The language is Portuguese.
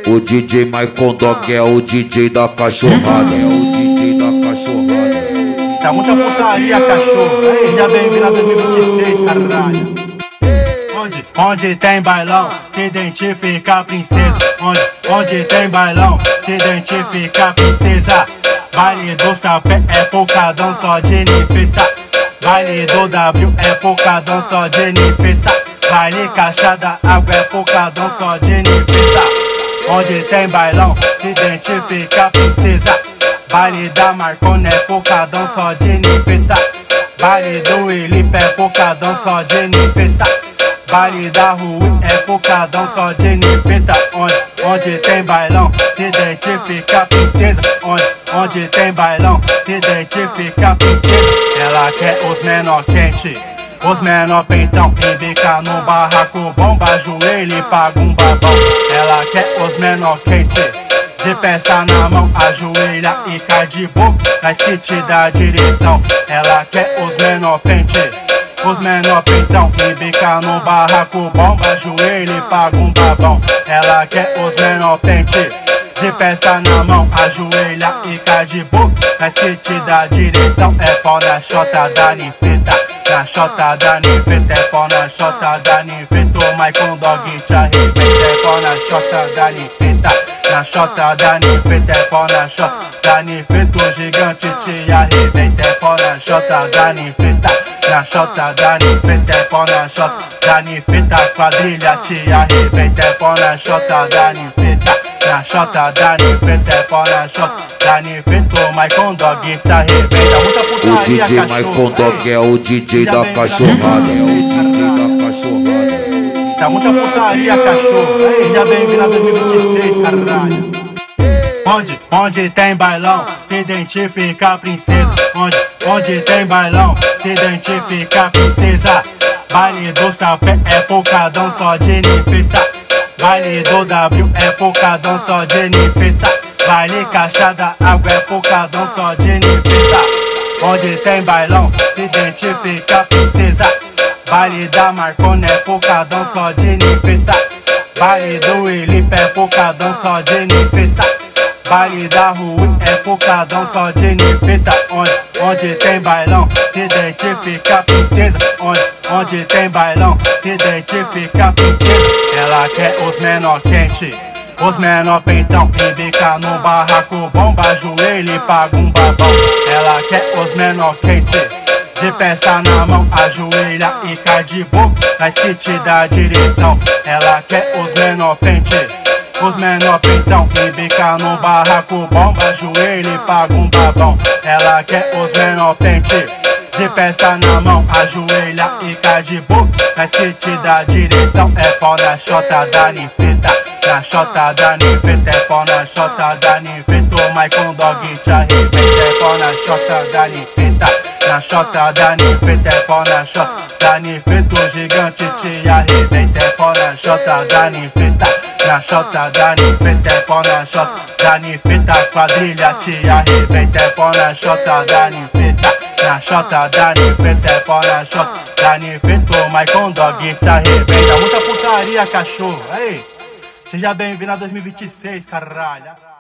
O DJ Michael Dog é o DJ da cachorrada. É o DJ da cachorrada. Tá muita putaria, cachorro. Aí, já bem-vindo a 2026, caralho. Onde tem bailão, se identifica a princesa. Onde tem bailão, se identifica a princesa. Baile do sapé é pocadão só de nifeta. Baile do W é pocadão só de nifeta. Baile caixa da água é pocadão só de nifeta. Onde tem bailão, se identifica a princesa. Baile da Marconi é pocadão só de nifeta. Baile do Elipe é pocadão só de nifeta. Baile da Rui é pocadão só de nifeta. Onde tem bailão, se identifica a princesa. Onde tem bailão, se identifica a princesa. Ela quer os menor quente, os menor peitão. Embica no barraco, bomba, joelho e paga um babão. Ela quer os menor quente, de peça na mão, ajoelha e cai de boca, na skit da direção. Ela quer os menor pente, os menor peitão. Embica no barraco, bomba, joelho e paga um babão. Ela quer os menor pente, de peça na mão, ajoelha e cai de boca, na skit da direção. É pau na chota da nifeta, na chota da nifeta. É pau na chota da nifeta. O Michael Dog te arrebenta. É pau na chota da nifeta, na chota da nifeta. É pau na chota da nifeta. O gigante te arrebenta. É pau na chota da nifeta, na chota da nifeta. É pau na chota da nifeta. A quadrilha te arrebenta. É pau na chota da nifeta, na chota da nifeta. É pau na chota da nifeta. O Michael Dog te arrebenta. Muita O putaria, DJ cachorro. Michael Dog é o DJ da cachorrada. É o DJ da cachorrada. Tá muita putaria, cachorro. Aí, já bem-vindo a 2026, caralho. Onde tem bailão, se identifica a princesa. Onde tem bailão, se identifica a princesa. Baile do sapé é pocadão só de nifeta. Baile do W é pocadão só de nifeta. Baile caixa da água é pocadão só de nifeta. Onde tem bailão, se identifica a princesa. Baile da Marconi é pocadão só de nifeta. Baile do Elipe é pocadão só de nifeta. Baile da Rui é pocadão só de nifeta. Onde tem bailão, se identifica a princesa. Onde tem bailão, se identifica a princesa. Ela quer os menor quente, os menor peitão. Embica no barraco, bomba, joelho e paga um babão. Ela quer os menor quente, de peça na mão, ajoelha e cai de boca, na skit da direção. Ela quer os menor pente, os menor peitão. Embica no barraco, bomba, joelho e paga um babão. Ela quer os menor pente, de peça na mão, ajoelha e cai de boca, na skit da direção. É pau na chota da nifeta, na chota da nifeta. É pau na chota da nifeta. O Michael Dog te arrebenta. É pau na chota da nifeta, na chota da nifeta. É pau na chota da nifeta. O gigante te arrebenta. É pau na chota da nifeta, na chota da nifeta. É pau na chota da nifeta. A quadrilha te arrebenta. É pau na chota da nifeta, na chota da nifeta. É pau na chota da nifeta. O Michael Dog te arrebenta. Muita putaria, cachorro. Aí, seja bem-vindo a 2026, caralho.